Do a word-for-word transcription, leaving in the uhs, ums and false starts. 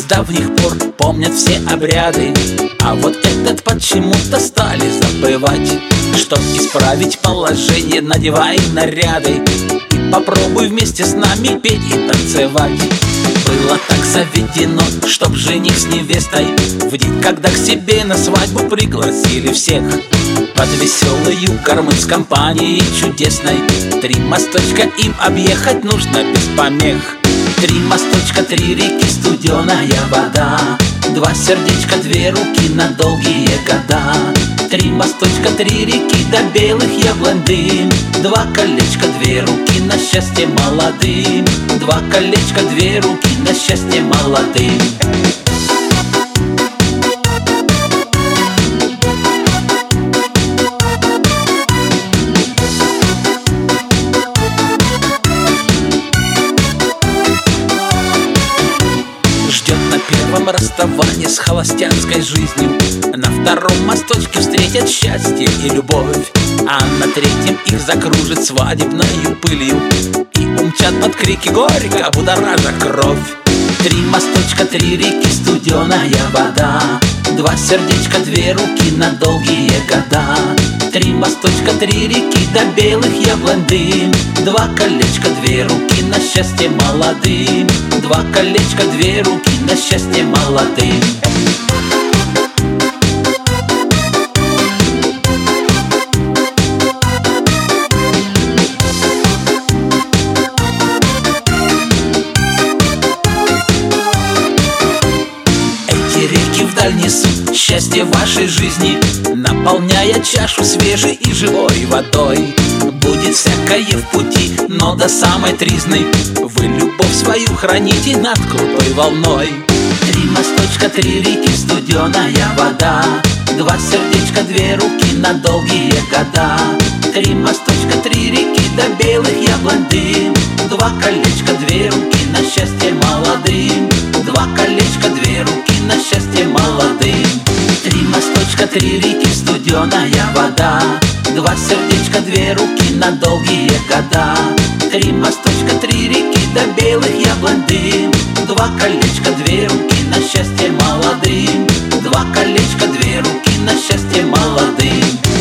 с давних пор помнят все обряды, а вот этот почему-то стали забывать. Чтоб исправить положение, надевай наряды и попробуй вместе с нами петь и танцевать. Было так заведено, чтоб жених с невестой в день, когда к себе на свадьбу пригласили всех, под веселую кормы с компанией чудесной. Три мосточка им объехать нужно без помех. Три мосточка, три реки, студеная вода, два сердечка, две руки на долгие года. Три мосточка, три реки, до белых яблонь дым, два колечка, две руки на счастье молодым. Два колечка, две руки на счастье молодым. Первом расставании с холостяцкой жизнью, на втором мосточке встретят счастье и любовь, а на третьем их закружит свадебною пылью и умчат под крики горько, будоража кровь. Три мосточка, три реки, студеная вода, два сердечка, две руки на долгие года. Три мосточка, три реки, до белых яблонь дым, два колечка, две руки на счастье молодым. Два колечка, две руки на счастье молодым. Реки вдаль несут счастье вашей жизни, наполняя чашу свежей и живой водой. Будет всякое в пути, но до самой тризны вы любовь свою храните над крутой волной. Три мосточка, три реки, студеная вода, два сердечка, две руки на долгие года. Три мосточка, три реки, до белых яблонь дым, два колечка, две руки на счастье молодым. Два колечка, две руки на счастье молодым. Три мосточка, три реки, студеная вода, два сердечка, две руки на долгие года. Три мосточка, три реки, до белых яблонь дым, два колечка, две руки на счастье молодым. Два колечка, две руки на счастье молодым.